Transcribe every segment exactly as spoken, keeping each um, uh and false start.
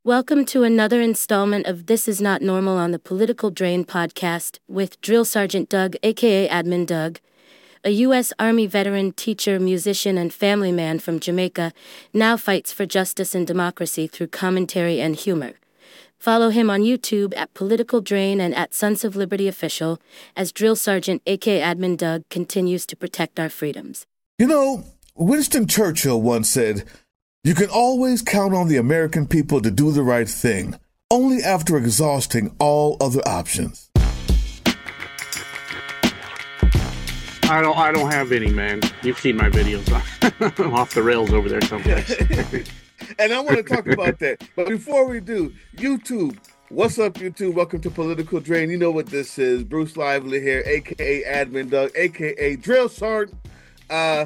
Welcome to another installment of This Is Not Normal on the Political Drain podcast with Drill Sergeant Doug, aka Admin Doug, a U S Army veteran, teacher, musician, and family man from Jamaica, now fights for justice and democracy through commentary and humor. Follow him on YouTube at Political Drain and at Sons of Liberty Official as Drill Sergeant, aka Admin Doug, continues to protect our freedoms. You know, Winston Churchill once said, "You can always count on the American people to do the right thing, only after exhausting all other options." I don't I don't have any, man. You've seen my videos. I'm off the rails over there sometimes. And I want to talk about that. But before we do, YouTube. What's up, YouTube? Welcome to Political Drain. You know what this is. Bruce Lively here, a k a. Admin Doug, a k a. Drill Sergeant. Uh,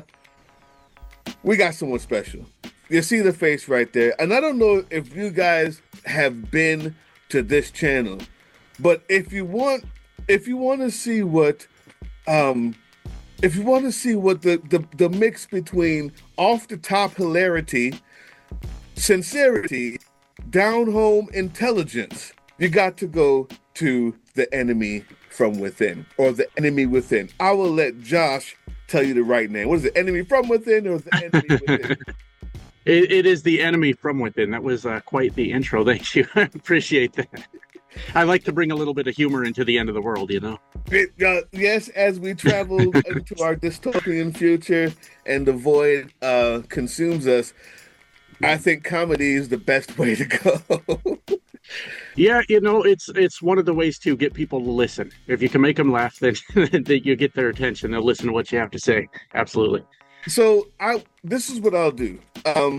we got someone special. You see the face right there. And I don't know if you guys have been to this channel, but if you want, if you want to see what, um, if you want to see what the, the, the mix between off the top hilarity, sincerity, down home intelligence, you got to go to The Enemy from Within, or The Enemy Within. I will let Josh tell you the right name. What is it? Enemy from Within or The Enemy Within? It, it is The Enemy from Within. That was uh, quite the intro. Thank you. I appreciate that. I like to bring a little bit of humor into the end of the world, you know? It, uh, yes, as we travel into our dystopian future and the void uh, consumes us, I think comedy is the best way to go. Yeah, you know, it's it's one of the ways to get people to listen. If you can make them laugh, then you get their attention. They'll listen to what you have to say. Absolutely. So I this is what I'll do. Um,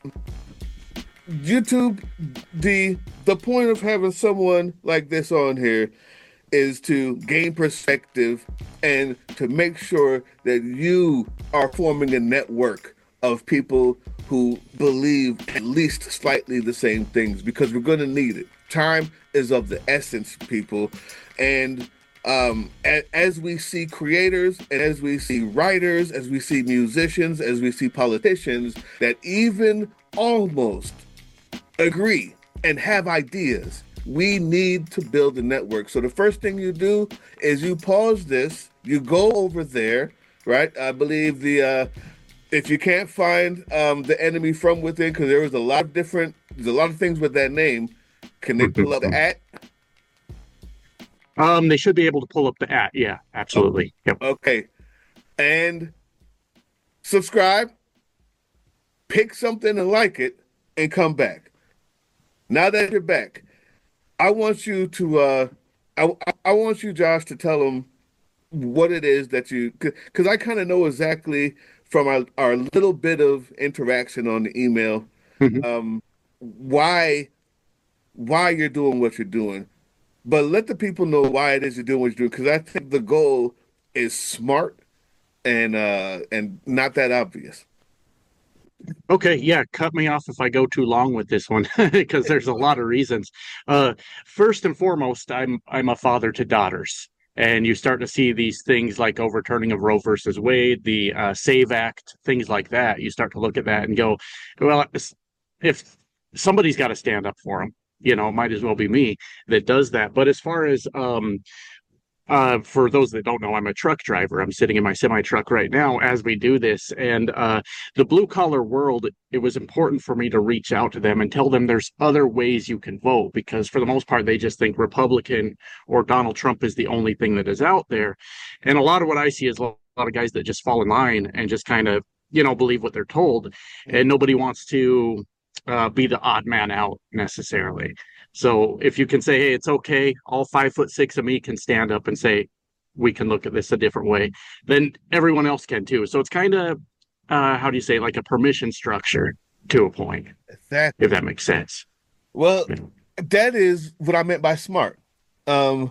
YouTube, the the point of having someone like this on here is to gain perspective and to make sure that you are forming a network of people who believe at least slightly the same things, because we're going to need it. Time is of the essence, people. And um, a- as we see creators and as we see writers, as we see musicians, as we see politicians that even almost agree and have ideas, we need to build a network. So the first thing you do is you pause this, you go over there, right? I believe the... Uh, If you can't find um, The Enemy from Within, because there was a lot of different, there's a lot of things with that name, can they pull up the at? Um, they should be able to pull up the at. Yeah, absolutely. Yep. Okay. And subscribe, pick something and like it, and come back. Now that you're back, I want you to, uh, I, I want you, Josh, to tell them what it is that you, because I kind of know exactly from our, our little bit of interaction on the email, Mhm. um, why why you're doing what you're doing. But let the people know why it is you're doing what you're doing, because I think the goal is smart and uh, and not that obvious. Okay, yeah, cut me off if I go too long with this one, because there's a lot of reasons. Uh, first and foremost, I'm I'm a father to daughters. And you start to see these things like overturning of Roe versus Wade, the uh, SAVE Act, things like that. You start to look at that and go, well, if somebody's got to stand up for them, you know, it might as well be me that does that. But as far as um, uh, for those that don't know, I'm a truck driver. I'm sitting in my semi truck right now as we do this. And uh, the blue collar world, it was important for me to reach out to them and tell them there's other ways you can vote, because for the most part, they just think Republican or Donald Trump is the only thing that is out there. And a lot of what I see is a lot of guys that just fall in line and just kind of, you know, believe what they're told. And nobody wants to uh, be the odd man out necessarily. So if you can say, hey, it's okay, all five foot six of me can stand up and say, we can look at this a different way, then everyone else can too. So it's kind of, uh, how do you say, like a permission structure to a point, Exactly. if that makes sense. Well, Yeah. that is what I meant by smart. Um,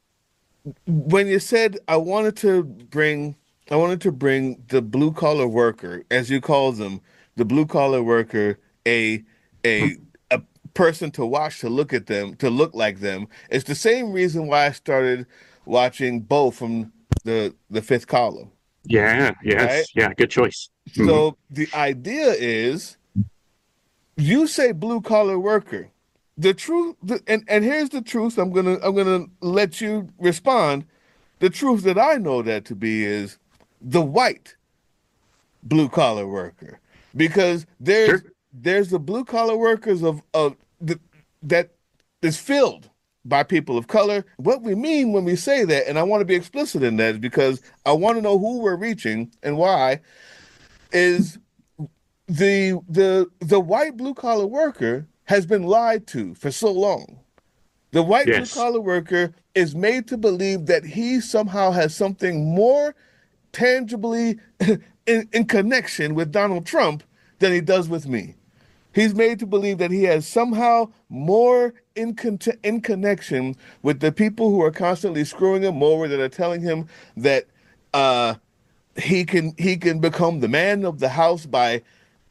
when you said I wanted to bring, I wanted to bring the blue collar worker, as you call them, the blue collar worker, a a a person to watch, to look at them, to look like them. It's the same reason why I started watching Bo from the the Fifth Column. Yeah, yes, Right? yeah, good choice. Mhm. So the idea is, you say blue collar worker, the truth, the, and and here's the truth. I'm gonna I'm gonna let you respond. The truth that I know that to be is the white blue collar worker, because there's Sure. there's the blue collar workers of of the, that is filled by people of color. What we mean when we say that, and I want to be explicit in that, is because I want to know who we're reaching and why, is the the the white blue collar worker has been lied to for so long. The white blue Yes. collar worker is made to believe that he somehow has something more tangibly in, in connection with Donald Trump than he does with me. He's made to believe that he has somehow more in, con- in connection with the people who are constantly screwing him over, that are telling him that uh, he can he can become the man of the house by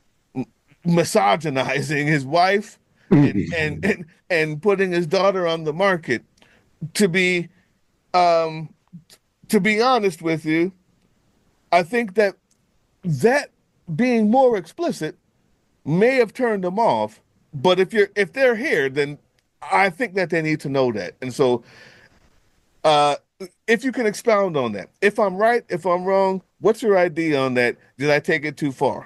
misogynizing his wife and and and, and putting his daughter on the market. To be um, to be honest with you, I think that that being more explicit may have turned them off. But if you're if they're here, then I think that they need to know that. And so, uh, if you can expound on that, if I'm right, if I'm wrong, what's your idea on that? Did I take it too far?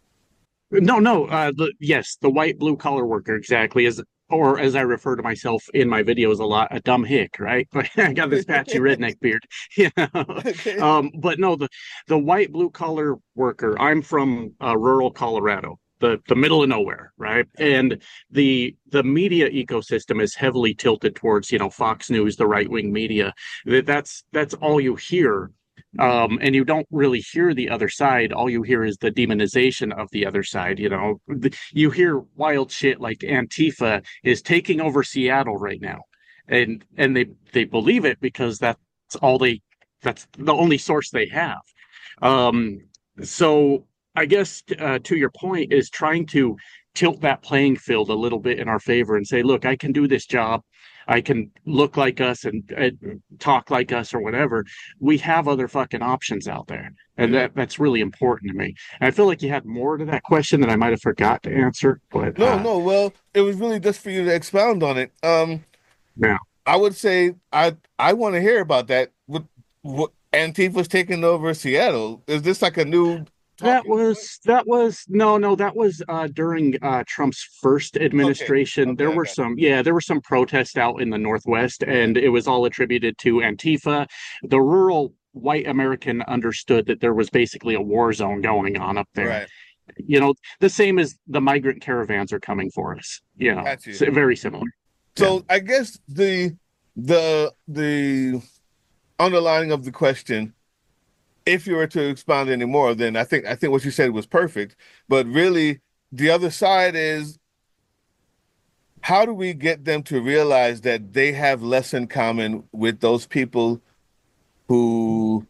No, no. Uh, the, yes, the white blue collar worker exactly is, or as I refer to myself in my videos a lot, a dumb hick, right? I got this patchy redneck beard, you know. Okay. Um, but no, the the white blue collar worker. I'm from uh, rural Colorado, the the middle of nowhere, right? And the the media ecosystem is heavily tilted towards, you know, Fox News, the right wing media. That that's that's all you hear, um, and you don't really hear the other side. All you hear is the demonization of the other side. You know, you hear wild shit like Antifa is taking over Seattle right now, and and they they believe it because that's all they that's the only source they have. Um, so I guess uh, to your point is trying to tilt that playing field a little bit in our favor and say, look, I can do this job. I can look like us and, and talk like us or whatever. We have other fucking options out there. And Yeah. that that's really important to me. And I feel like you had more to that question that I might have forgot to answer, but No, uh no. Well, it was really just for you to expound on it. Um, yeah. I would say I I want to hear about that. What what Antifa's taking over Seattle? Is this like a new That talking point? was that was no no that was uh during uh Trump's first Okay. administration. Okay, There I were got you. some yeah, there were some protests out in the Northwest, and it was all attributed to Antifa. The rural white American understood that there was basically a war zone going on up there. Right. You know, the same as the migrant caravans are coming for us. You know, Got you. so very similar. Yeah. So I guess the the the underlining of the question, if you were to expound any more, then I think I think what you said was perfect. But really, the other side is, how do we get them to realize that they have less in common with those people who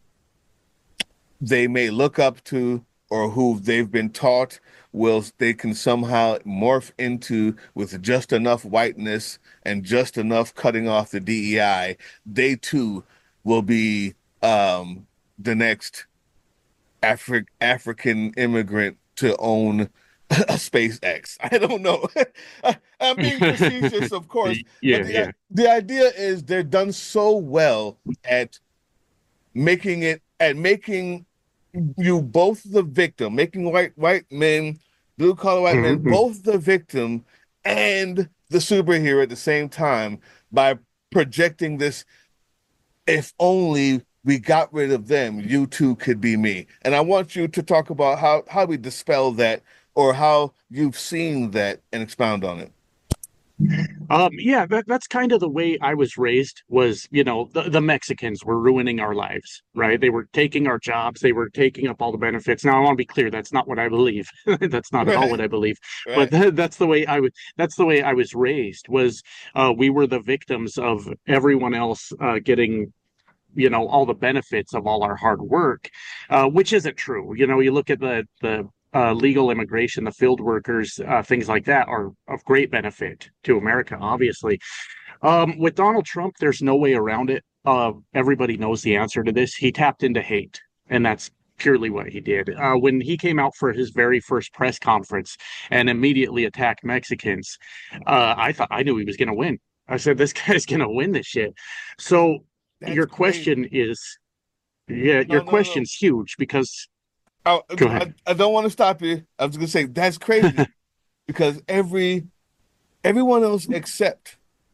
they may look up to, or who they've been taught will they can somehow morph into with just enough whiteness and just enough cutting off the D E I, they too will be um, the next Afri African immigrant to own a SpaceX. I don't know. I, I'm being facetious, of course, but Yeah, the yeah. the idea is they're done so well at making it at making you both the victim, making white white men, blue collar white men, Mhm. both the victim and the superhero at the same time, by projecting this, if only we got rid of them, you too could be me. And I want you to talk about how how we dispel that, or how you've seen that, and expound on it. Um, yeah, that, that's kind of the way I was raised was, you know, the, the Mexicans were ruining our lives, right? They were taking our jobs, they were taking up all the benefits. Now, I want to be clear, that's not what I believe. That's not at all what Right, I believe. But right, that, that's the way I would, that's the way I was raised was uh, we were the victims of everyone else uh, getting, you know, all the benefits of all our hard work, uh, which isn't true. You know, you look at the the uh, legal immigration, the field workers, uh, things like that are of great benefit to America, obviously. Um, with Donald Trump, there's no way around it. Uh, everybody knows the answer to this. He tapped into hate, and that's purely what he did. Uh, when he came out for his very first press conference and immediately attacked Mexicans, uh, I thought I knew he was going to win. I said, this guy's going to win this shit. So That's your question crazy. is, yeah, No, your no, no. question's huge because, I, go I, ahead. I don't want to stop you. I was gonna say that's crazy because every everyone else except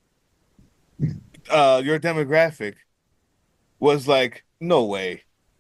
uh your demographic was like, no way.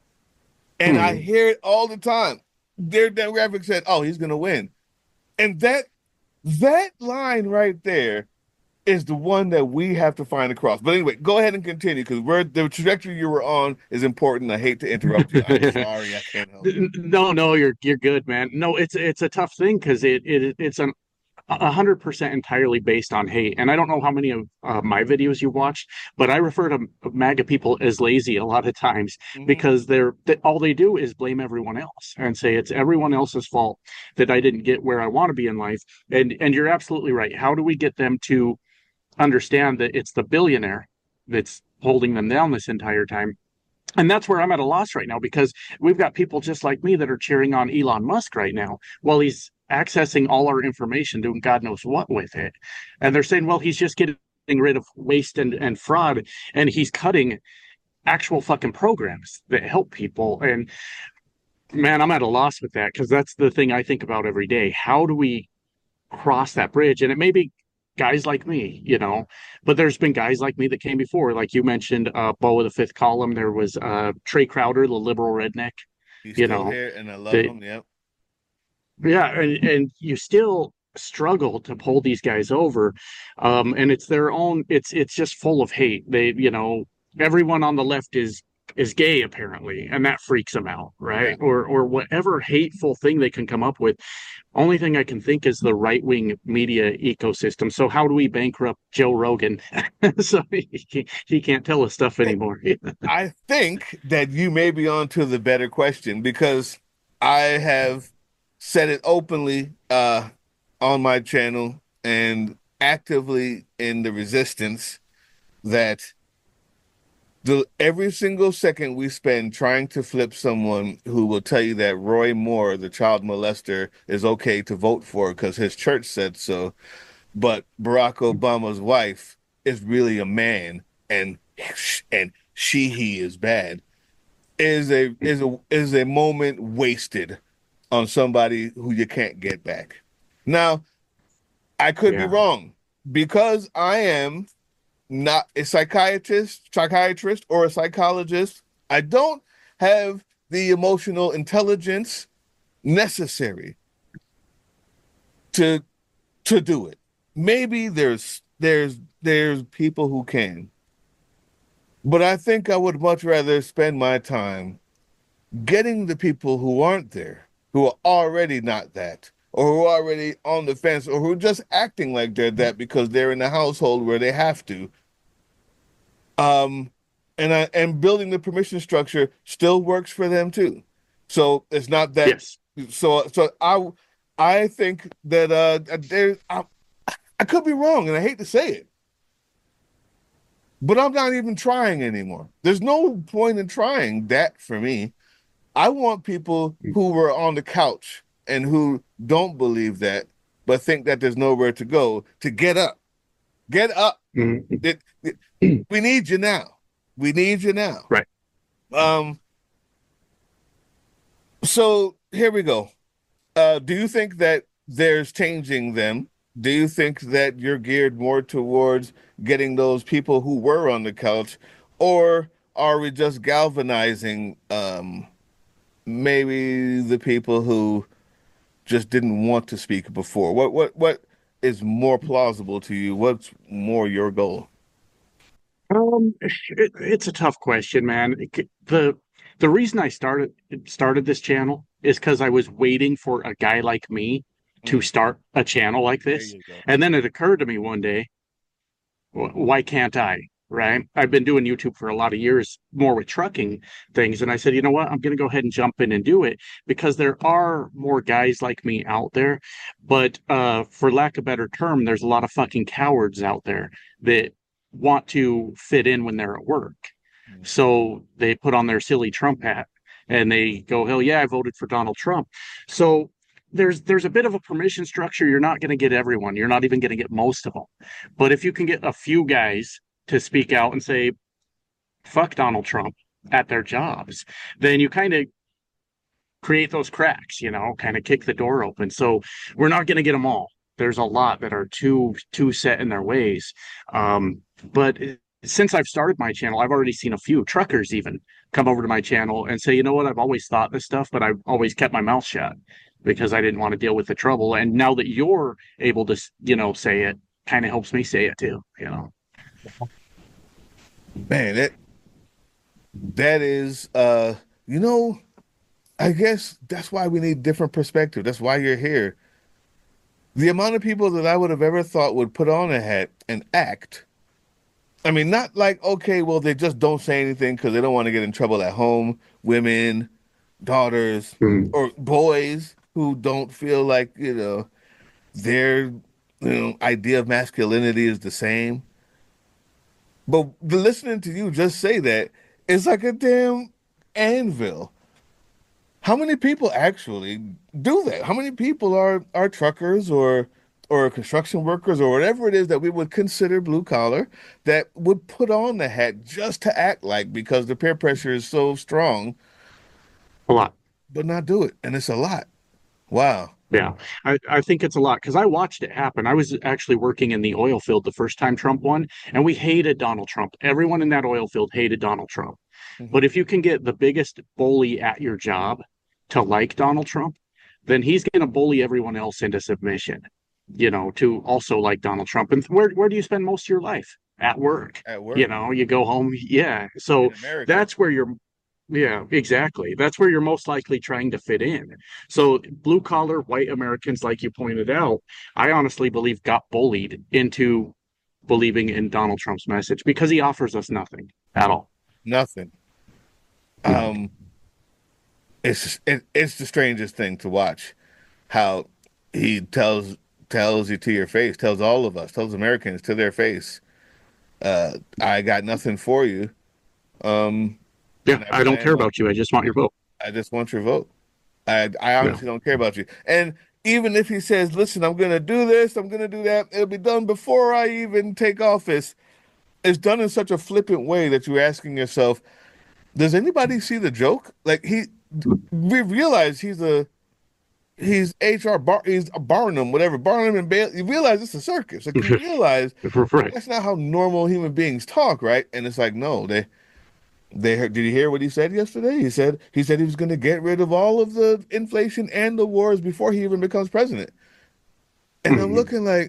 And I Hmm. hear it all the time. Their demographic said, "Oh, he's gonna win," and that that line right there is the one that we have to find across. But anyway, go ahead and continue because we're the trajectory you were on is important. I hate to interrupt you. I'm sorry, I can't help it. No, no, you're you're good, man. No, it's it's a tough thing because it, it it's an a hundred percent entirely based on hate. And I don't know how many of uh, my videos you watched, but I refer to MAGA people as lazy a lot of times Hmm. because they're they, all they do is blame everyone else and say it's everyone else's fault that I didn't get where I want to be in life. And and you're absolutely right. How do we get them to understand that it's the billionaire that's holding them down this entire time? And that's where I'm at a loss right now because we've got people just like me that are cheering on Elon Musk right now while he's accessing all our information, doing God knows what with it. And they're saying, well, he's just getting rid of waste and, and fraud, and he's cutting actual fucking programs that help people. And man, I'm at a loss with that because that's the thing I think about every day. How do we cross that bridge? And it may be guys like me, you know, but there's been guys like me that came before. Like you mentioned, uh, Bo of the Fifth Column. There was uh, Trey Crowder, the liberal redneck, He's you still know, here, and I love that, him. Yep. yeah, and, and you still struggle to pull these guys over. Um, and it's their own, it's, it's just full of hate. They, you know, everyone on the left is, is gay apparently, and that freaks them out, Yeah. right? Or, or whatever hateful thing they can come up with. Only thing I can think is the right wing media ecosystem. So how do we bankrupt Joe Rogan so he, can't- he can't tell us stuff anymore? I think that you may be on to the better question because I have said it openly uh, on my channel and actively in the resistance that the every single second we spend trying to flip someone who will tell you that Roy Moore, the child molester, is okay to vote for because his church said so, but Barack Obama's wife is really a man and and she he is bad is a is a is a moment wasted on somebody who you can't get back. Now, I could be Yeah. wrong because I am not a psychiatrist, psychiatrist or a psychologist. I don't have the emotional intelligence necessary to to do it. Maybe there's there's there's people who can, but I think I would much rather spend my time getting the people who aren't there, who are already not that, or who are already on the fence, or who are just acting like they're that because they're in a household where they have to. Um, and I and building the permission structure still works for them too. So it's not that. Yes. So so I I think that uh there I, I could be wrong, and I hate to say it, but I'm not even trying anymore. There's no point in trying that for me. I want people who were on the couch and who don't believe that, but think that there's nowhere to go to get up. Get up. Mhm. It, it- we need you now. We need you now. Right. Um, so here we go. Uh, do you think that there's changing them? Do you think that you're geared more towards getting those people who were on the couch, or are we just galvanizing um, maybe the people who just didn't want to speak before? What what what is more plausible to you? What's more your goal? Um, it, it's a tough question, man. It- The the reason I started started this channel is because I was waiting for a guy like me to Mm, start a channel like there this. you go. And then it occurred to me one day, wh- why can't I? Right? I've been doing YouTube for a lot of years, more with trucking things. And I said, you know what? I'm going to go ahead and jump in and do it because there are more guys like me out there. But uh, for lack of a better term, there's a lot of fucking cowards out there that want to fit in when they're at work. Mm. So they put on their silly Trump hat and they go, hell yeah, I voted for Donald Trump. So there's there's a bit of a permission structure. You're not going to get everyone. You're not even going to get most of them. But if you can get a few guys to speak out and say, fuck Donald Trump at their jobs, then you kind of create those cracks, you know, kind of kick the door open. So we're not going to get them all. There's a lot that are too too set in their ways. Um, but since I've started my channel, I've already seen a few truckers even come over to my channel and say, you know what, I've always thought this stuff, but I've always kept my mouth shut because I didn't want to deal with the trouble. And now that you're able to, you know, say it, kind of helps me say it too, you know. Man, that that is uh you know, I guess that's why we need different perspective. That's why you're here. The amount of people that I would have ever thought would put on a hat and act. I mean, not like, okay, well, they just don't say anything because they don't want to get in trouble at home. Women, daughters, Mm. or boys who don't feel like, you know, their, you know, idea of masculinity is the same. But the listening to you just say that is like a damn anvil. How many people actually do that? How many people are are truckers or or construction workers or whatever it is that we would consider blue collar that would put on the hat just to act like because the peer pressure is so strong, A lot. but not do it? And it's a lot. Wow. Yeah, I, I think it's a lot because I watched it happen. I was actually working in the oil field the first time Trump won, and we hated Donald Trump. Everyone in that oil field hated Donald Trump. Mhm. But if you can get the biggest bully at your job to like Donald Trump, then he's going to bully everyone else into submission, you know, to also like Donald Trump. And where where do you spend most of your life? At work. At You work know, you go home. Yeah. in So America. that's where you're yeah, exactly. That's where you're most likely trying to fit in. So blue collar white Americans, like you pointed out, I honestly believe got bullied into believing in Donald Trump's message because he offers us nothing at all. Nothing. No. Um, it's it, it's the strangest thing to watch how he tells tells you to your face, tells all of us, tells Americans to their face, uh, I got nothing for you. Um, Yeah, and I I don't plan care on, about you. I just want your vote. I just want your vote. I I Yeah. honestly don't care about you. And even if he says, listen, I'm gonna do this, I'm gonna do that, it'll be done before I even take office. It's done in such a flippant way that you're asking yourself, does anybody see the joke? Like he, we realize he's a he's H R Bar he's a Barnum, whatever Barnum and Bailey. You realize it's a circus. Like you realize Right. that's not how normal human beings talk, right? And it's like, no, they they heard, did you hear what he said yesterday? He said he said he was going to get rid of all of the inflation and the wars before he even becomes president. And I'm Mhm. looking like,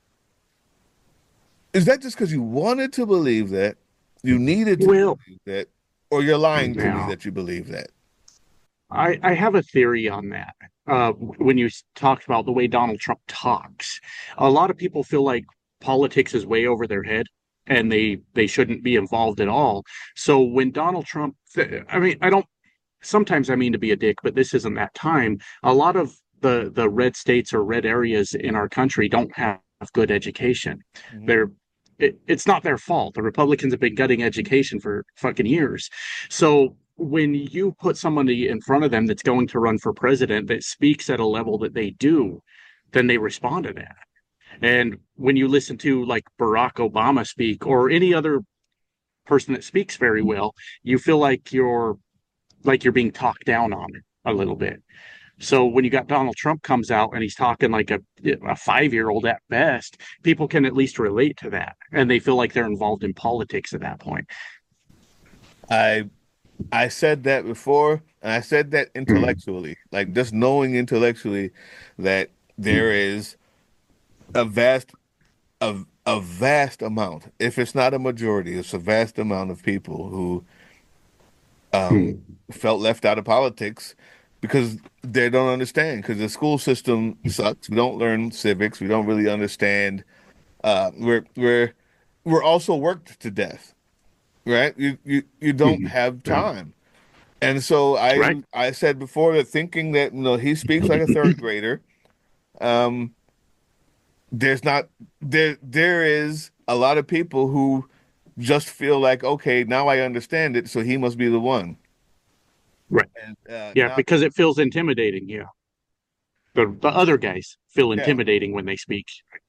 is that just because you wanted to believe that, you needed to Well, believe that, or you're lying to me now that you believe that? I, I have a theory on that. Uh, when you s- talked about the way Donald Trump talks, a lot of people feel like politics is way over their head and they they shouldn't be involved at all. So when Donald Trump, I mean, I don't. Sometimes I mean to be a dick, but this isn't that time. A lot of the the red states or red areas in our country don't have good education. Mhm. They're it, it's not their fault. The Republicans have been gutting education for fucking years. So when you put somebody in front of them that's going to run for president that speaks at a level that they do, then they respond to that. And when you listen to like Barack Obama speak or any other person that speaks very well, you feel like you're like you're being talked down on a little bit. So when you got Donald Trump comes out and he's talking like a a five year old at best, people can at least relate to that, and they feel like they're involved in politics at that point. I I said that before, and I said that Mm. intellectually, like just knowing intellectually that there is a vast a, a vast amount, if it's not a majority, it's a vast amount of people who um Mm. felt left out of politics because they don't understand because the school system sucks. We don't learn civics. We don't really understand. Uh, we're we're we're also worked to death, right? You you you don't Mm. have Yeah. time. And so Right. I I said before that thinking that you know he speaks like a third grader. Um, there's not there there is a lot of people who just feel like okay now I understand it, so he must be the one. Right. And uh, Yeah, now, because it feels intimidating. Yeah. The, the other guys feel yeah. intimidating when they speak.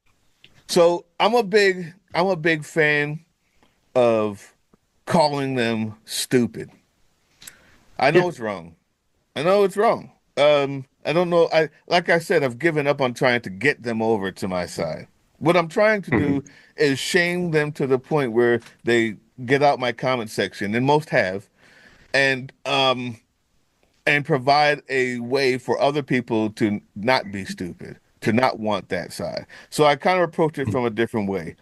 So I'm a big, I'm a big fan of calling them stupid. I Yeah. know it's wrong. I know it's wrong. Um, I don't know. I like I said, I've given up on trying to get them over to my side. What I'm trying to Hmm. do is shame them to the point where they get out my comment section, and most have, and um, and provide a way for other people to not be stupid, to not want that side. So I kind of approach it from a different way.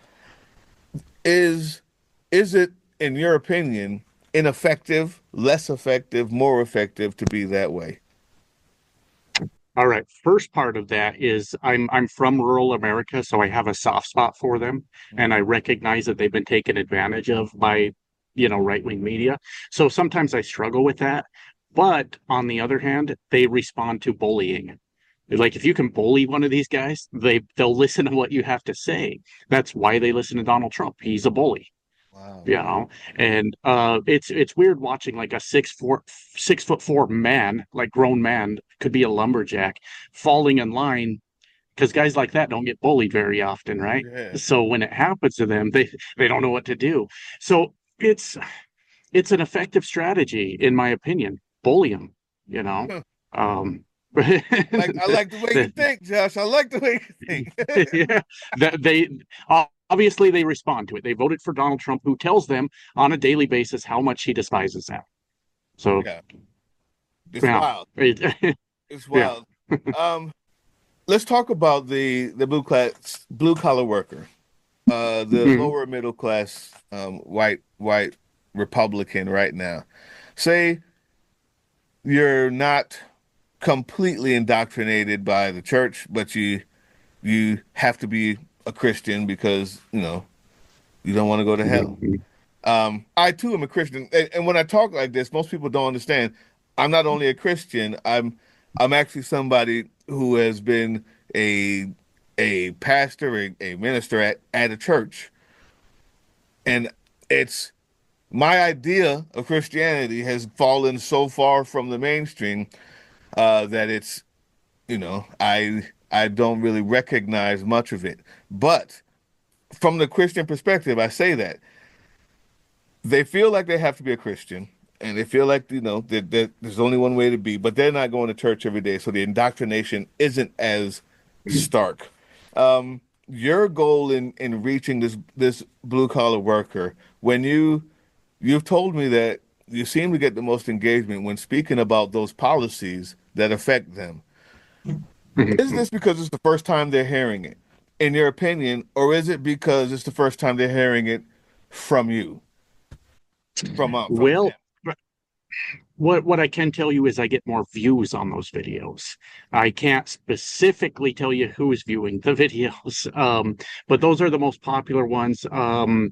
Is is it, in your opinion, ineffective, less effective, more effective to be that way? All right. First part of that is I'm I'm from rural America, so I have a soft spot for them, and I recognize that they've been taken advantage of by, you know, right-wing media. So sometimes I struggle with that. But on the other hand, they respond to bullying. Like if you can bully one of these guys, they they'll listen to what you have to say. That's why they listen to Donald Trump. He's a bully. Wow. You know, and uh it's it's weird watching like a six four six foot four man, like grown man, could be a lumberjack, falling in line because guys like that don't get bullied very often, right? Yeah. So when it happens to them, they they don't know what to do. So it's it's an effective strategy in my opinion. Bully them, you know. Huh. um Like I like the way you think, Josh. I like the way you think. yeah, that they obviously they respond to it. They voted for Donald Trump, who tells them on a daily basis how much he despises them. So Yeah. It's yeah, wild. it, It's yeah. wild. Um, let's talk about the the blue class blue collar worker, uh, the Mhm. lower middle class, um, white white Republican right now. Say you're not completely indoctrinated by the church, but you you have to be a Christian because you know you don't want to go to hell. Mhm. Um, I too am a Christian, and, and when I talk like this, most people don't understand. I'm not only a Christian, I'm I'm actually somebody who has been a a pastor, a, a minister at, at a church. And it's my idea of Christianity has fallen so far from the mainstream uh, that it's, you know, I I don't really recognize much of it. But from the Christian perspective, I say that they feel like they have to be a Christian, and they feel like you know that, that there's only one way to be, but they're not going to church every day, so the indoctrination isn't as stark. Um, your goal in in reaching this this blue collar worker, when you you've told me that you seem to get the most engagement when speaking about those policies that affect them. Is Mhm. this because it's the first time they're hearing it, in your opinion, or is it because it's the first time they're hearing it from you, from uh, from them? Well, what what I can tell you is I get more views on those videos. I can't specifically tell you who's viewing the videos, um, but those are the most popular ones. Um,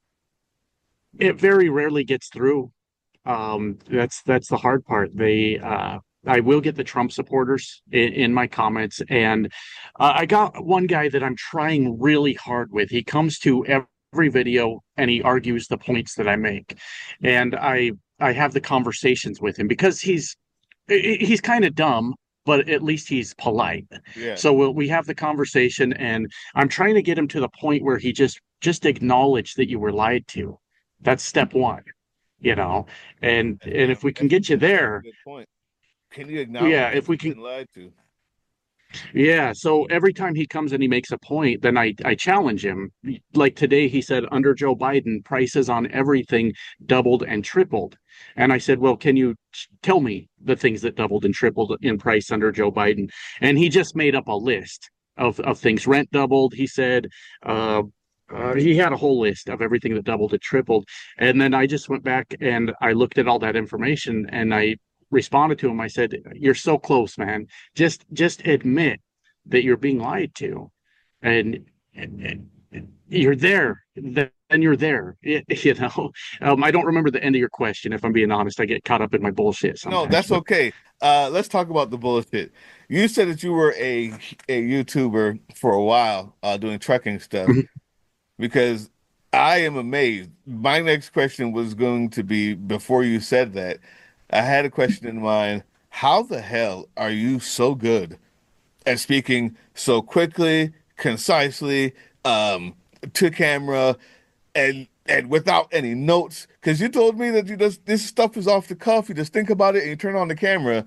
it very rarely gets through. Um, that's that's the hard part. They uh, I will get the Trump supporters in, in my comments, and uh, I got one guy that I'm trying really hard with. He comes to every video and he argues the points that I make, and I I have the conversations with him because he's he's kind of dumb, but at least he's polite. Yeah. So we'll, we have the conversation, and I'm trying to get him to the point where he just just acknowledge that you were lied to. That's step one, you know. And And and yeah, if we can that's a get you good that's a there, good point. Can you yeah, acknowledge that if we you've can, been lied to? yeah. So every time he comes and he makes a point, then I I challenge him. Like today, he said under Joe Biden, prices on everything doubled and tripled. And I said, well, can you tell me the things that doubled and tripled in price under Joe Biden? And he just made up a list of of things. Rent doubled, he said. Uh, uh, he had a whole list of everything that doubled and tripled. And then I just went back and I looked at all that information and I responded to him. I said, "You're so close, man. Just just admit that you're being lied to, and, and, and you're there. Then you're there. It, you know." Um, I don't remember the end of your question. If I'm being honest, I get caught up in my bullshit No, sometimes. that's But okay. Uh, let's talk about the bullshit. You said that you were a a YouTuber for a while, uh, doing trucking stuff, because I am amazed. My next question was going to be before you said that. I had a question in mind. How the hell are you so good at speaking so quickly, concisely, um, to camera, and and without any notes? Because you told me that you just this stuff is off the cuff. You just think about it and you turn on the camera.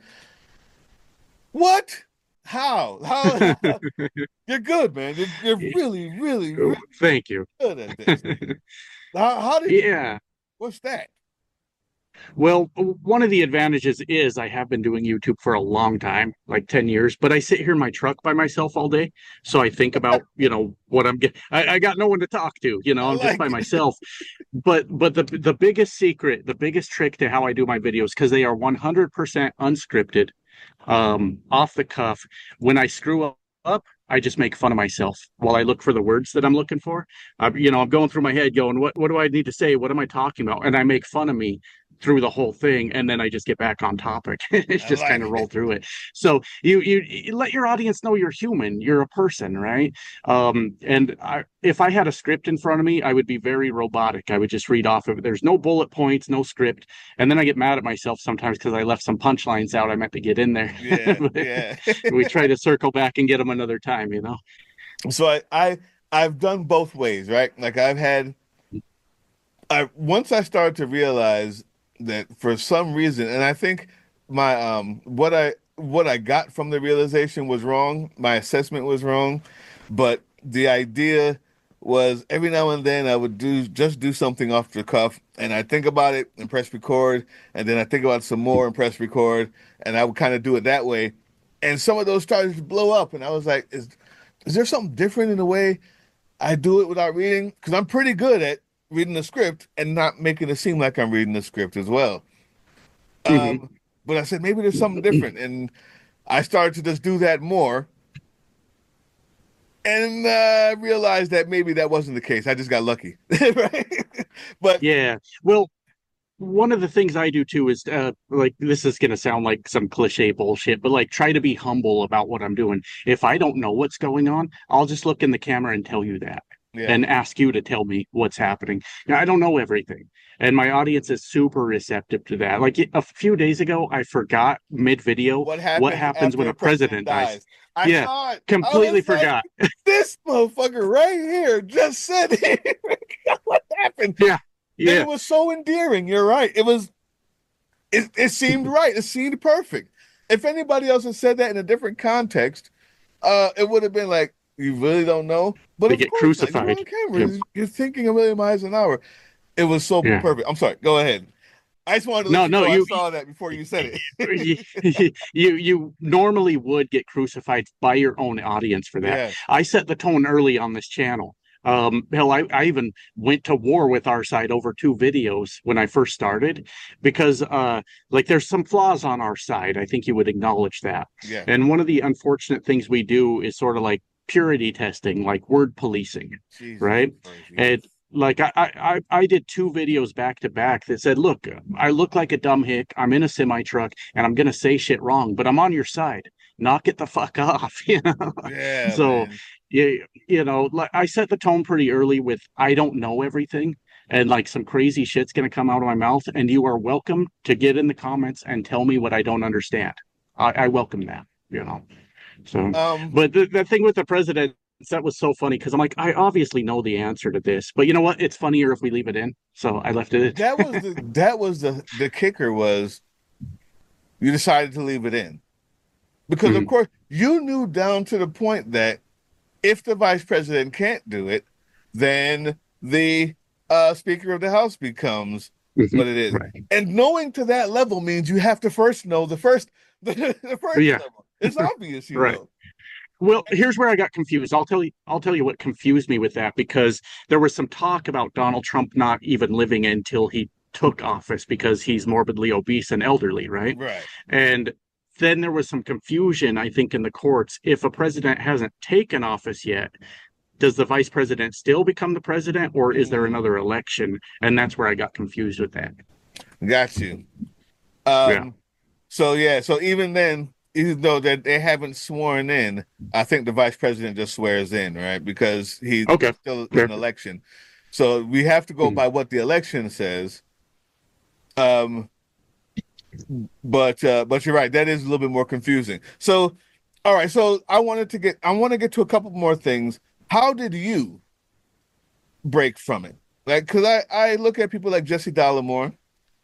What? How? How? how- You're good, man. You're, you're really, really, really Thank you. good at this. How, how did you? Yeah. What's that? Well, one of the advantages is I have been doing YouTube for a long time, like ten years, but I sit here in my truck by myself all day. So I think about, you know, what I'm getting. I, I got no one to talk to, you know, I I'm just by like it. myself. But but the the biggest secret, the biggest trick to how I do my videos, because they are one hundred percent unscripted, um, off the cuff. When I screw up, up, I just make fun of myself while I look for the words that I'm looking for. Uh, you know, I'm going through my head going, what what do I need to say? What am I talking about? And I make fun of me through the whole thing, and then I just get back on topic. It's I just kind like of it. roll through it. So you, you you let your audience know you're human, you're a person, right? Um, and I, if I had a script in front of me, I would be very robotic. I would just read off of it. There's no bullet points, no script, and then I get mad at myself sometimes because I left some punchlines out I meant to get in there. Yeah, But yeah. we try to circle back and get them another time, you know. So I, I I've done both ways, right? Like I've had I once I started to realize that for some reason, and I think my um what I what I got from the realization was wrong, my assessment was wrong, but the idea was every now and then I would do just do something off the cuff and I think about it and press record and then I think about it some more and press record and I would kind of do it that way. And some of those started to blow up and I was like, is is there something different in the way I do it without reading? Because I'm pretty good at reading the script and not making it seem like I'm reading the script as well. Mhm. Um, but I said maybe there's something different, and I started to just do that more, and uh, realized that maybe that wasn't the case. I just got lucky, right? But Yeah. Well, one of the things I do too is uh, like this is going to sound like some cliche bullshit, but like try to be humble about what I'm doing. If I don't know what's going on, I'll just look in the camera and tell you that yeah, and ask you to tell me what's happening. Now, I don't know everything, and my audience is super receptive to that. Like a few days ago, I forgot mid-video what what happens happens after when a a president president dies. dies? I Yeah, saw it. I completely was like, forgot. this motherfucker right here just said it. What happened? Yeah, And yeah, it was so endearing. You're right. It was. It, it seemed right. It seemed perfect. If anybody else had said that in a different context, uh, it would have been like, you really don't know. But they of get course not. You're crucified. on camera. Yeah, You're thinking a million miles an hour. It was so yeah. perfect. I'm sorry. Go ahead. I just wanted to let No, you no, know I you saw that before you said it. you you normally would get crucified by your own audience for that. Yeah. I set the tone early on this channel. Um, hell, I, I even went to war with our side over two videos when I first started because uh like there's some flaws on our side. I think you would acknowledge that. Yeah. And one of the unfortunate things we do is sort of like purity testing, like word policing, Jesus right? Christ. Yes. And like I, I I did two videos back to back that said, look, I look like a dumb hick. I'm in a semi truck and I'm gonna say shit wrong, but I'm on your side. Knock it the fuck off, you know. Yeah, So man. you you know, like I set the tone pretty early with I don't know everything and like some crazy shit's gonna come out of my mouth, and you are welcome to get in the comments and tell me what I don't understand. I, I welcome that, you know. So, Um, but the, the thing with the president, that was so funny because I'm like, I obviously know the answer to this, but you know what? It's funnier if we leave it in. So I left it that in. was the that was the the kicker was you decided to leave it in. Because of Mhm, course you knew down to the point that if the vice president can't do it, then the uh, Speaker of the House becomes mhm. what it is. Right. And knowing to that level means you have to first know the first the, the first Yeah. level. It's obvious, you Right. know. Well, here's where I got confused. I'll tell you. I'll tell you what confused me with that because there was some talk about Donald Trump not even living until he took office because he's morbidly obese and elderly, right? Right. And then there was some confusion, I think, in the courts. If a president hasn't taken office yet, does the vice president still become the president, or is there Mm, another election? And that's where I got confused with that. got you. Yeah. Um, so yeah, so even then, even though that they haven't sworn in, I think the vice president just swears in, right? Because he Okay. there's still Fair. an election. So we have to go Mhm. by what the election says. Um, But uh, but you're right. That is a little bit more confusing. So, all right. So I wanted to get I want to get to a couple more things. How did you break from it? Like, because I I look at people like Jesse Dollamore,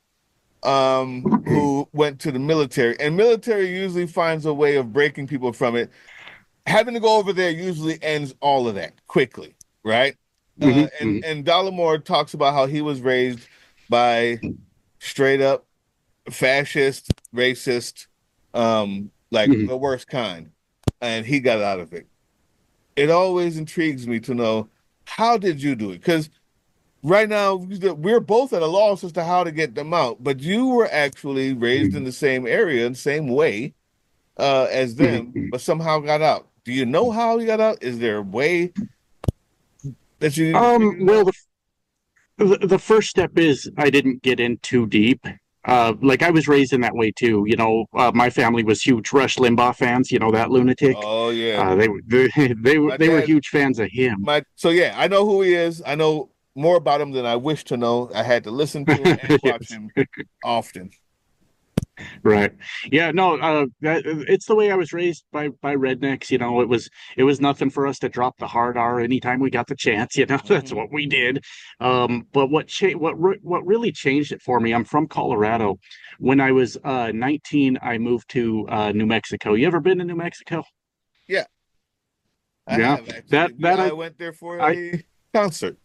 um, who went to the military, and military usually finds a way of breaking people from it. Having to go over there usually ends all of that quickly, right? Hmm. Uh, and and Dollamore talks about how he was raised by straight up fascist, racist, um, like Hmm. the worst kind, and he got out of it. It always intrigues me to know, how did you do it? Because right now we're both at a loss as to how to get them out. But you were actually raised in the same area and same way uh, as them, Hmm. but somehow got out. Do you know how you got out? Is there a way that you Um, figured it well, out? the the the first step is I didn't get in too deep. Uh, like I was raised in that way too. You know, uh, my family was huge Rush Limbaugh fans. You know that lunatic. Oh yeah, Uh, they were they, they were my they were dad. huge fans of him. My so yeah, I know who he is. I know more about him than I wish to know. I had to listen to him and watch Yes. him often. Right. Yeah, no, uh that, it's the way I was raised by by rednecks, you know. It was it was nothing for us to drop the hard R anytime we got the chance, you know. That's Mhm. what we did. Um but what cha- what re- what really changed it for me, I'm from Colorado. When I was uh nineteen, I moved to uh New Mexico. You ever been to New Mexico? Yeah, I Yeah. have actually. That We that I I went there for I a concert.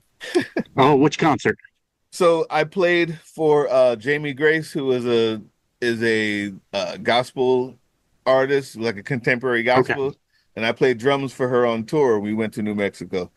Oh, which concert? So I played for uh Jamie Grace, who is a is a uh, gospel artist, like a contemporary Okay. gospel, and I played drums for her on tour. We went to New Mexico.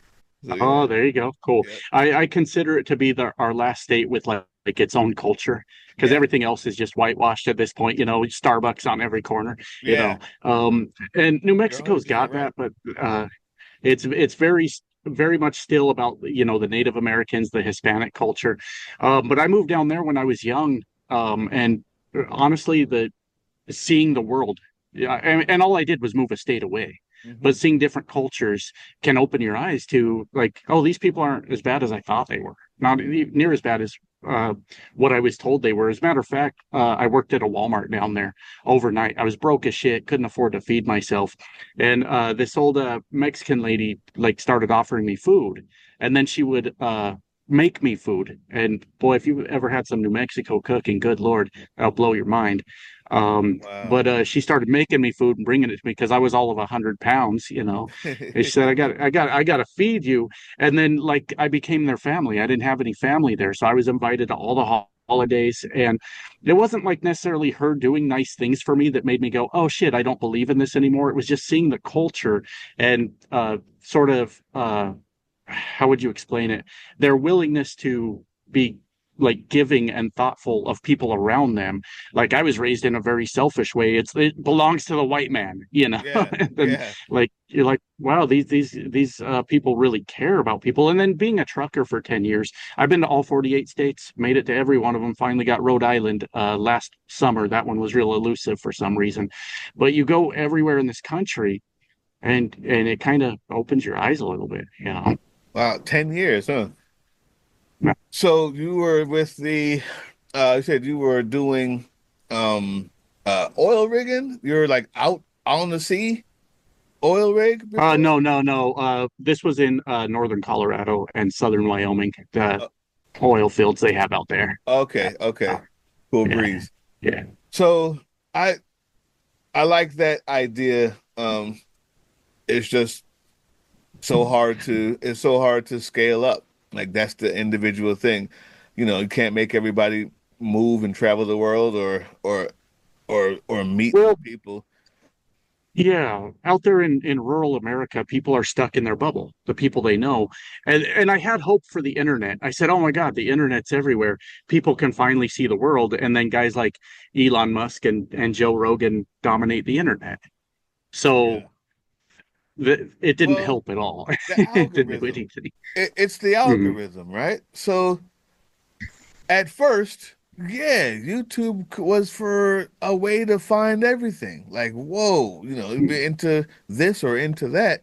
So yeah, Oh, there you go. Cool. yeah, I, I consider it to be the our last state with like, like its own culture because yeah, everything else is just whitewashed at this point. You know, Starbucks on every corner. You yeah. know, um, and New You're Mexico's one hundred percent got right. that, but uh, it's it's very very much still about you know the Native Americans, the Hispanic culture. Um, but I moved down there when I was young, um, and honestly, the seeing the world. Yeah, and, and all I did was move a state away. But Hmm. seeing different cultures can open your eyes to like, oh, these people aren't as bad as I thought they were. Not e- near as bad as uh, what I was told they were. As a matter of fact, uh, I worked at a Walmart down there overnight. I was broke as shit, couldn't afford to feed myself, and uh, this old uh, Mexican lady like started offering me food, and then she would uh, make me food. And boy, if you ever had some New Mexico cooking, good Lord, that'll blow your mind. Um, Wow. but uh, she started making me food and bringing it to me because I was all of a hundred pounds, you know. And she said, "I got, I got, I got to feed you." And then, like, I became their family. I didn't have any family there, so I was invited to all the ho- holidays, and it wasn't like necessarily her doing nice things for me that made me go, "Oh shit, I don't believe in this anymore." It was just seeing the culture and uh, sort of, uh, how would you explain it? Their willingness to be like giving and thoughtful of people around them. Like I was raised in a very selfish way. It's it belongs to the white man, you know. Yeah, And then yeah. like you're like, wow, these these these uh, people really care about people. And then being a trucker for ten years, I've been to all forty-eight states, made it to every one of them. Finally got Rhode Island uh, last summer. That one was real elusive for some reason. But you go everywhere in this country, and and it kind of opens your eyes a little bit, you know. Wow, ten years, huh? So you were with the uh you said you were doing um uh oil rigging? You're like out on the sea, oil rig Uh, before? no, no, no. Uh, this was in uh, northern Colorado and southern Wyoming. The Uh, oil fields they have out there. Yeah, okay, okay. Cool yeah, breeze. yeah. So I I like that idea. Um it's just so hard to it's so hard to scale up. Like that's the individual thing. You know, you can't make everybody move and travel the world or or or or meet new Well, people. yeah. Out there in in rural America, people are stuck in their bubble. The people they know, and and I had hope for the internet. I said, oh my God, the internet's everywhere. People can finally see the world, and then guys like Elon Musk and and Joe Rogan dominate the internet. So Yeah. the, it didn't Well, help at all. the It didn't do algorithm. anything. It, it's the Mhm. algorithm, right? So at first, yeah, YouTube was for a way to find everything. Like, whoa, you know, be into this or into that.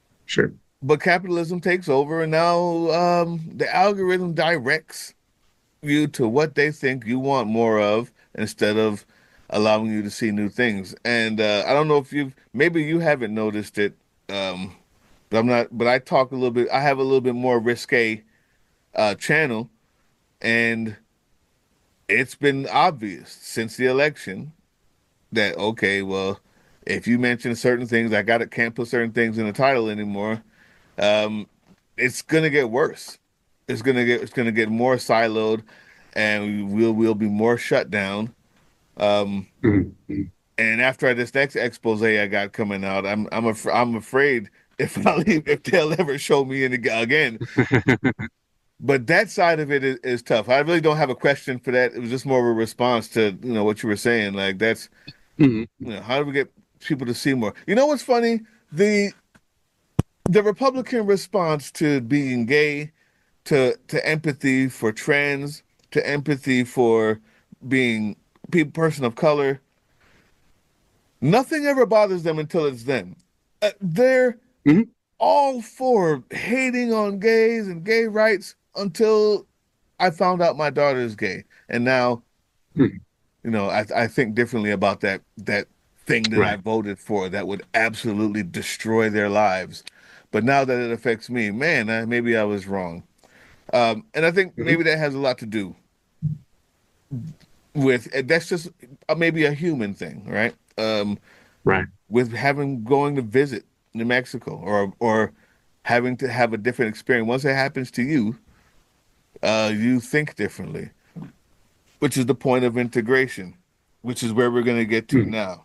Sure. But capitalism takes over, and now um, the algorithm directs. you to what they think you want more of instead of allowing you to see new things. And uh, I don't know if you've maybe you haven't noticed it. Um, but I'm not. But I talk a little bit. I have a little bit more risque uh, channel, and it's been obvious since the election that okay, well, if you mention certain things, I got to can't put certain things in the title anymore. Um, it's gonna get worse. It's gonna get it's gonna get more siloed, and we'll we'll be more shut down. Um, Mhm. and after this next expose I got coming out, I'm I'm af I'm afraid if I'll if they'll ever show me in the, again. But that side of it is, is tough. I really don't have a question for that. It was just more of a response to you know what you were saying. Like that's Mhm. you know how do we get people to see more? You know what's funny? The the Republican response to being gay, to to empathy for trans, to empathy for being people person of color, nothing ever bothers them until it's them. Uh, they're Mhm. all for hating on gays and gay rights until I found out my daughter is gay, and now Mhm. you know I I think differently about that that thing that I Right. voted for that would absolutely destroy their lives. But now that it affects me, man, I, maybe I was wrong. Um, and I think Mhm. maybe that has a lot to do with that's just uh, maybe a human thing, right? Um, Right. with having going to visit New Mexico or or having to have a different experience. Once it happens to you, uh, you think differently, which is the point of integration, which is where we're going to get to Mhm. now.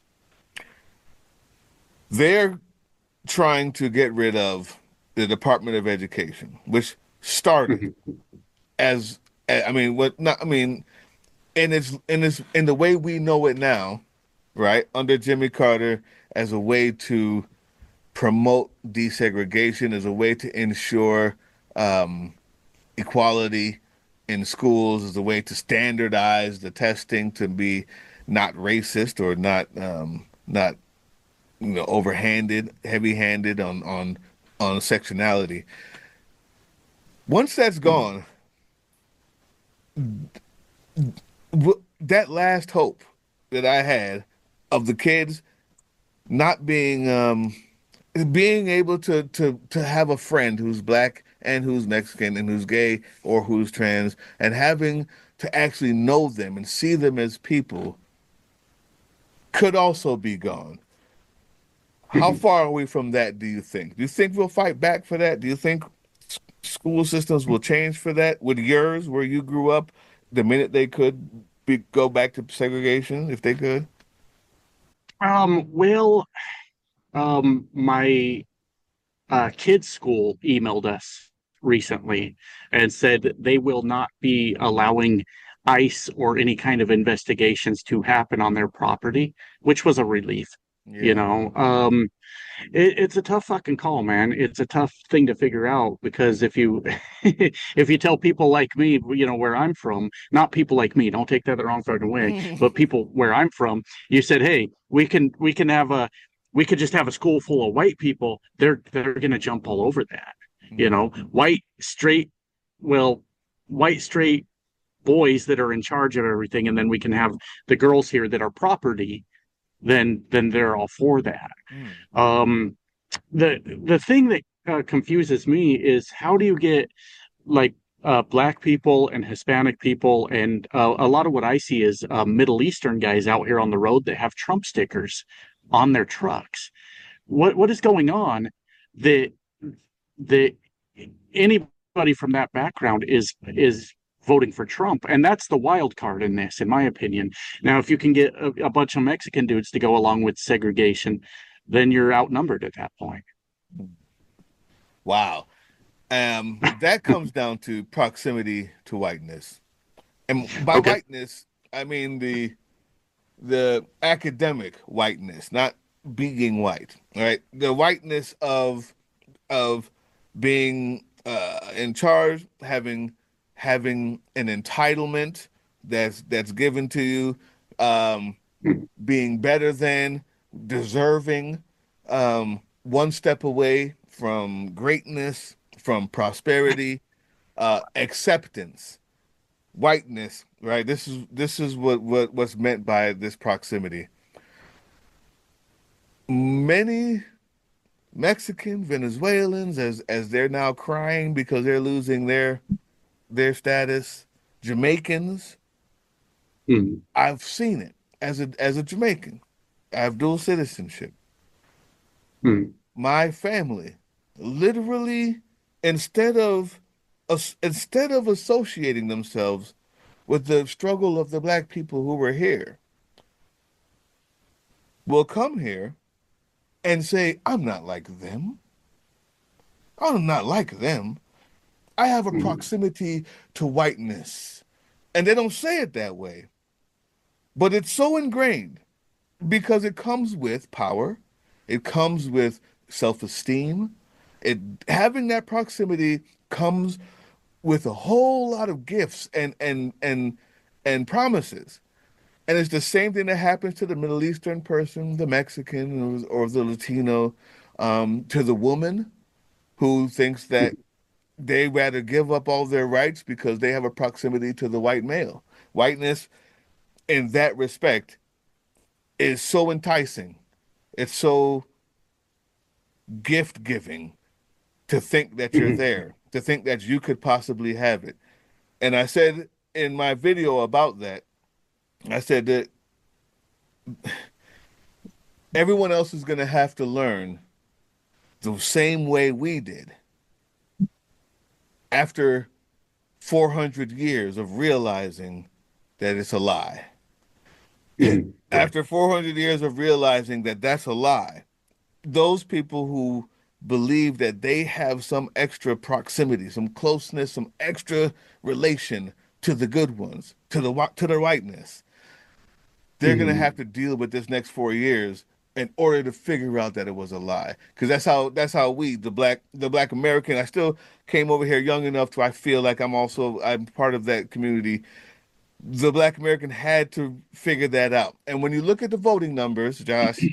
They're trying to get rid of the Department of Education, which started Mhm. as I mean, what not? I mean, in its in its in the way we know it now, right? Under Jimmy Carter, as a way to promote desegregation, as a way to ensure um, equality in schools, as a way to standardize the testing to be not racist or not um, not you know overhanded, heavy-handed on on on sectionality. Once that's gone, w- that last hope that I had of the kids not being um being able to to to have a friend who's black and who's Mexican and who's gay or who's trans and having to actually know them and see them as people could also be gone. How Mhm. far are we from that, do you think? Do you think we'll fight back for that? Do you think s- school systems will change for that? With yours, where you grew up, the minute they could be, go back to segregation, if they could? Um, well, um, my uh, kids' school emailed us recently and said that they will not be allowing ICE or any kind of investigations to happen on their property, which was a relief. You Yeah. know, um, it, it's a tough fucking call, man. It's a tough thing to figure out because if you if you tell people like me, you know, where I'm from, not people like me, don't take that the wrong fucking way, but people where I'm from, you said, hey, we can we can have a we could just have a school full of white people. They're they're gonna jump all over that. You know, white, straight, well, white, straight boys that are in charge of everything, and then we can have the girls here that are property, then then they're all for that. Mm. Um, the the thing that uh, confuses me is how do you get like uh, black people and Hispanic people and uh, a lot of what I see is uh, Middle Eastern guys out here on the road that have Trump stickers on their trucks. What what is going on that that anybody from that background is is voting for Trump, and that's the wild card in this, in my opinion. Now, if you can get a, a bunch of Mexican dudes to go along with segregation, then you're outnumbered at that point. Wow. Um, that comes down to proximity to whiteness. And by Okay. whiteness, I mean the the academic whiteness, not being white, right? The whiteness of of being uh, in charge, having having an entitlement that's that's given to you, um, being better than, deserving, um, one step away from greatness, from prosperity, uh, acceptance. whiteness, right? This is this is what what what's meant by this proximity. Many Mexican, Venezuelans, as as they're now crying because they're losing their their status, Jamaicans, Mm, I've seen it as a as a Jamaican. I have dual citizenship. mm, My family, literally, instead of as- instead of associating themselves with the struggle of the black people who were here, will come here and say, I'm not like them. I'm not like them. I have a mm, proximity to whiteness. And they don't say it that way, but it's so ingrained because it comes with power, it comes with self-esteem. It having that proximity comes with a whole lot of gifts and and and and promises. And it's the same thing that happens to the Middle Eastern person, the Mexican or, or the Latino, um, to the woman who thinks that they rather give up all their rights because they have a proximity to the white male. Whiteness, in that respect, is so enticing. It's so gift giving to think that you're mm, there, to think that you could possibly have it. And I said in my video about that, I said that everyone else is going to have to learn the same way we did after four hundred years of realizing that it's a lie. mm. Right. After four hundred years of realizing that that's a lie, those people who believe that they have some extra proximity, some closeness, some extra relation to the good ones, to the to the whiteness, they're gonna have Mm, to deal with this next four years in order to figure out that it was a lie. Because that's how that's how we, the black the black American, I still came over here young enough to I feel like I'm also I'm part of that community. The black American had to figure that out. And when you look at the voting numbers, Josh,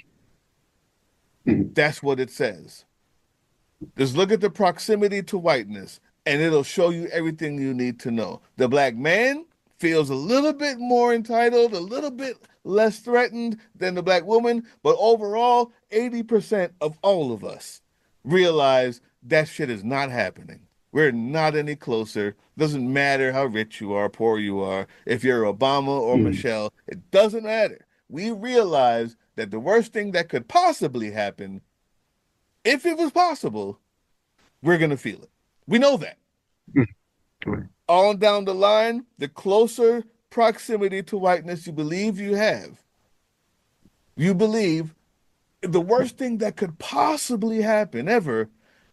mm, that's what it says. Just look at the proximity to whiteness, and it'll show you everything you need to know. The black man feels a little bit more entitled, a little bit less threatened than the black woman, but overall, eighty percent of all of us realize that shit is not happening. We're not any closer. Doesn't matter how rich you are, poor you are, if you're Obama or mm, Michelle, it doesn't matter. We realize that the worst thing that could possibly happen, if it was possible, we're going to feel it. We know that. mm. Right. On down the line, the closer proximity to whiteness you believe you have, you believe the worst thing that could possibly happen ever,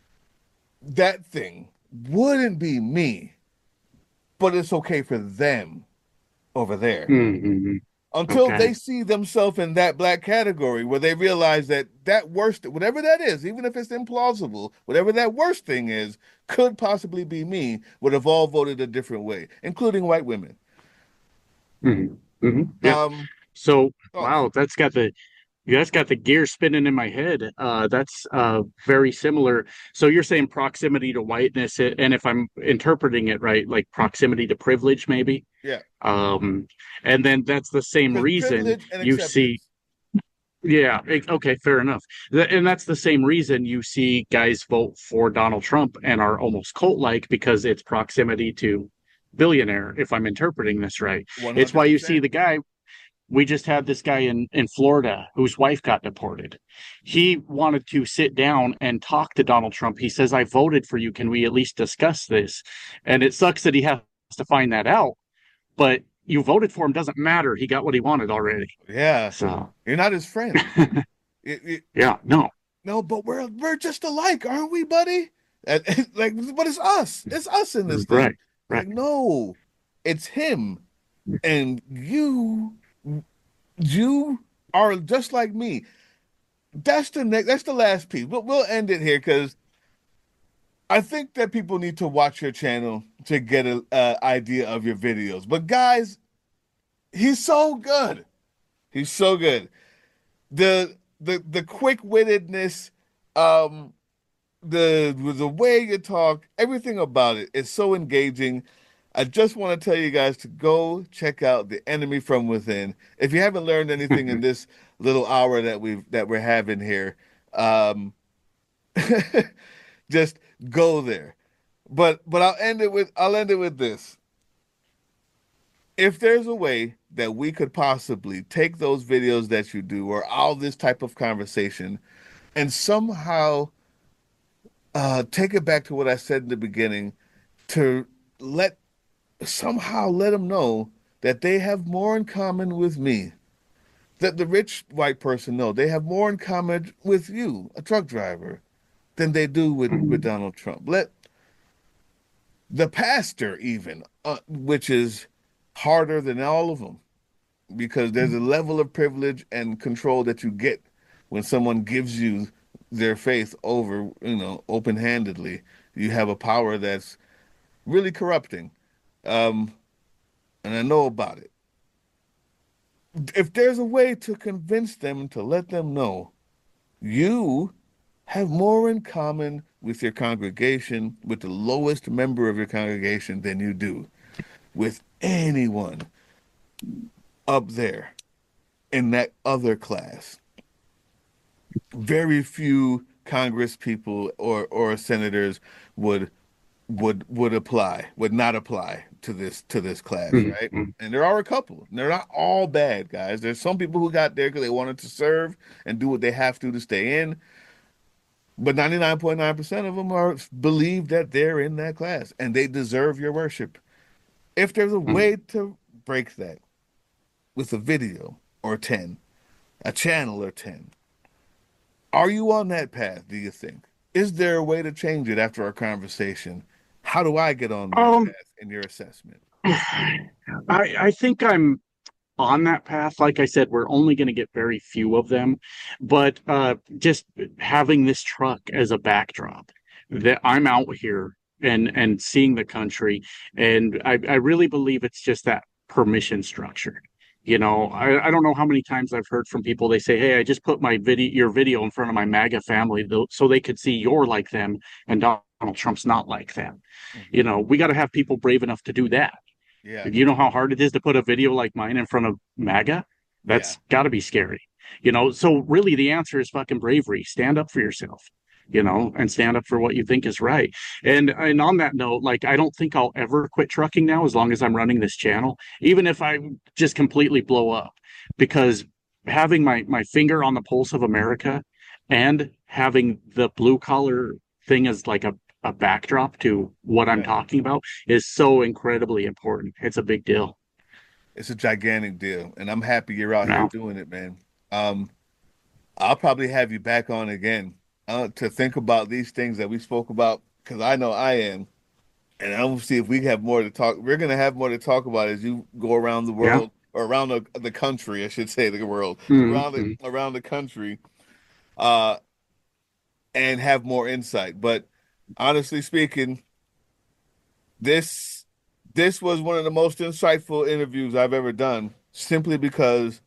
that thing wouldn't be me, but it's okay for them over there. Mm, mm, mm. Until Okay. they see themselves in that black category where they realize that that worst, whatever that is, even if it's implausible, whatever that worst thing is, could possibly be me, would have all voted a different way, including white women. Mm, hmm. Yeah. Um, So, oh, wow, that's got the you guys got the gears spinning in my head. Uh, that's uh, very similar. So you're saying proximity to whiteness, eh, and if I'm interpreting it right, like proximity to privilege, maybe. yeah, Um, and then that's the same because reason privilege and you see. acceptance. Yeah, eh, okay, fair enough. Th- And that's the same reason you see guys vote for Donald Trump and are almost cult-like because it's proximity to billionaire, if I'm interpreting this right. It's why you see one hundred percent. the guy we just had this guy in in Florida whose wife got deported. He wanted to sit down and talk to Donald Trump. He says, "I voted for you. Can we at least discuss this?" And it sucks that he has to find that out, but you voted for him doesn't matter. He got what he wanted already. Yeah, So, you're not his friend. It, it, yeah, no. no, but we're we're just alike, aren't we, buddy? And, like, but it's us. It's us in this thing. Right. It's Right. like, no, it's him. And you you are just like me. That's the next that's the last piece. But we'll end it here because I think that people need to watch your channel to get an idea of your videos. But guys, he's so good. He's so good. The the the quick-wittedness, um, the the way you talk, everything about it is so engaging. I just want to tell you guys to go check out The Enemy from Within. If you haven't learned anything in this little hour that we've that we're having here, um, just go there. But but I'll end it with I'll end it with this. If there's a way that we could possibly take those videos that you do or all this type of conversation and somehow uh, take it back to what I said in the beginning, to let somehow let them know that they have more in common with me, that the rich white person know they have more in common with you, a truck driver, than they do with, with Donald Trump. Let the pastor even, uh, which is harder than all of them, because there's a level of privilege and control that you get when someone gives you their faith over, you know, open-handedly. You have a power that's really corrupting. Um, and I know about it. If there's a way to convince them, to let them know you have more in common with your congregation, with the lowest member of your congregation, than you do with anyone up there in that other class. Very few Congress people or or senators would would would apply, would not apply to this to this class, right? Mm-hmm. And there are a couple. They're not all bad guys. There's some people who got there because they wanted to serve and do what they have to to stay in. But ninety-nine point nine percent of them are believe that they're in that class and they deserve your worship. If there's a Mm-hmm. way to break that with a video or ten, a channel or ten, are you on that path, do you think? Is there a way to change it after our conversation? How do I get on that Um, path in your assessment? I I think I'm on that path. Like I said, we're only going to get very few of them, but uh, just having this truck as a backdrop, that I'm out here and and seeing the country, and I, I really believe it's just that permission structure. You know, I, I don't know how many times I've heard from people. They say, "Hey, I just put my video, your video, in front of my MAGA family, tho- so they could see you're like them and Donald Trump's not like them." Mhm. You know, we got to have people brave enough to do that. Yeah, You know how hard it is to put a video like mine in front of MAGA? yeah. That's got to be scary. You know, so really the answer is fucking bravery. Stand up for yourself, you know, and stand up for what you think is right. And and on that note, like I don't think I'll ever quit trucking now as long as I'm running this channel, even if I just completely blow up, because having my my finger on the pulse of America and having the blue collar thing as like a a backdrop to what I'm Yeah. talking about is so incredibly important. It's a big deal. It's a gigantic deal, and I'm happy you're out here Now, doing it, man. Um, I'll probably have you back on again uh, to think about these things that we spoke about, because I know I am, and I'm gonna see if we have more to talk. We're gonna have more to talk about as you go around the yeah. world, or around the, the country, I should say, the world, around the Mm-hmm. around the country, uh, and have more insight. But honestly speaking, this this was one of the most insightful interviews I've ever done, simply because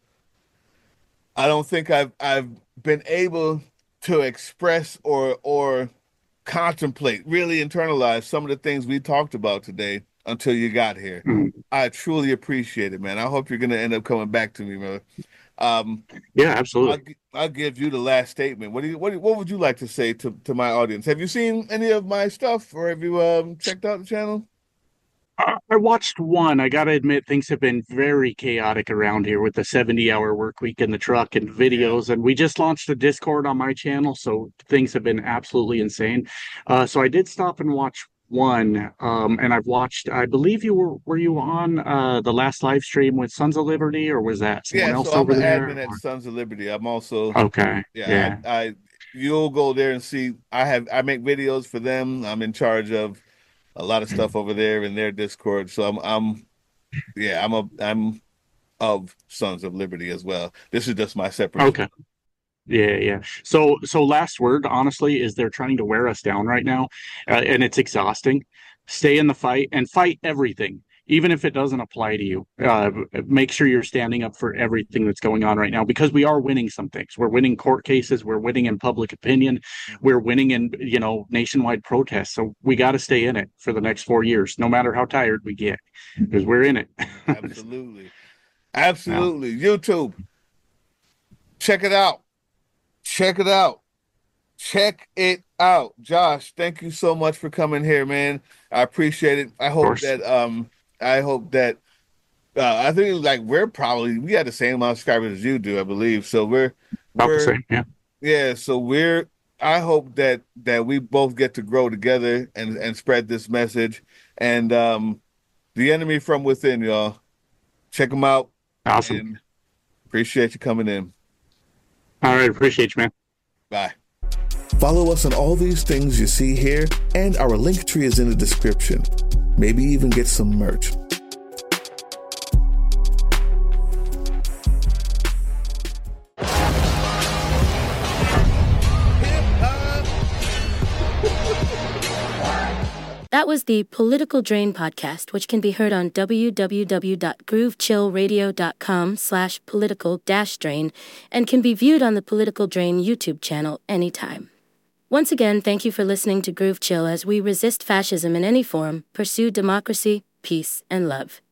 I don't think I've I've been able to express or or contemplate, really internalize some of the things we talked about today until you got here. Mm-hmm. I truly appreciate it, man. I hope you're gonna end up coming back to me, man. Um, Yeah, I'll absolutely. gi- I'll give you the last statement. What do you what do- what would you like to say to to my audience? Have you seen any of my stuff, or have you um checked out the channel? I I watched one. I gotta admit, things have been very chaotic around here with the seventy hour work week in the truck and Yeah. videos. And we just launched a Discord on my channel, so things have been absolutely insane. Uh, so I did stop and watch one. Um, and I've watched, I believe you were, were you on uh, the last live stream with Sons of Liberty, or was that someone Yeah, so else I'm over an there? admin at Or- Sons of Liberty. I'm also, Okay. yeah, Yeah. I, I, you'll go there and see. I have, I make videos for them. I'm in charge of a lot of stuff over there in their Discord. So I'm, I'm, yeah, I'm a, I'm of Sons of Liberty as well. This is just my separate. Okay. Yeah, yeah. So, so last word, honestly, is they're trying to wear us down right now, uh, and it's exhausting. Stay in the fight and fight everything. even if it doesn't apply to you, uh, make sure you're standing up for everything that's going on right now, because we are winning some things. We're winning court cases. We're winning in public opinion. We're winning in, you know, nationwide protests. So we got to stay in it for the next four years, no matter how tired we get, because we're in it. Absolutely. Absolutely. Yeah. YouTube. Check it out. Check it out. Check it out. Josh, thank you so much for coming here, man. I appreciate it. I hope that um I hope that uh I think like we're probably we got the same amount of subscribers as you do, I believe. So we're about we're, the same, yeah. Yeah, so we're I hope that that we both get to grow together and and spread this message. And um The Enemy from Within, y'all. Check them out. Awesome. And appreciate you coming in. All right, appreciate you, man. Bye. Follow us on all these things you see here, and our link tree is in the description. Maybe even get some merch. That was the Political Drain podcast, which can be heard on www.groovechillradio.com slash political dash drain and can be viewed on the Political Drain YouTube channel anytime. Once again, thank you for listening to Groove Chill as we resist fascism in any form, pursue democracy, peace, and love.